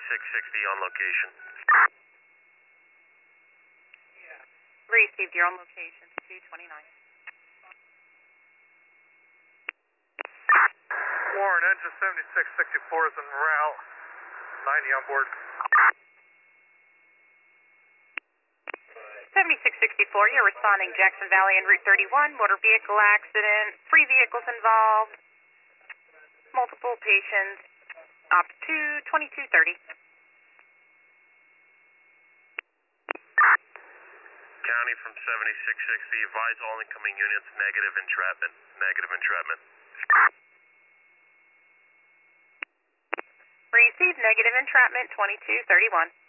7660 on location. Received, you're on location, 229. Warren, engine 7664 is en route, 90 on board. 7664, you're responding Jackson Valley en route 31, motor vehicle accident, 3 vehicles involved, multiple patients, op to 2230. County from 7660, advise all incoming units negative entrapment. Negative entrapment. Received, negative entrapment, 2231.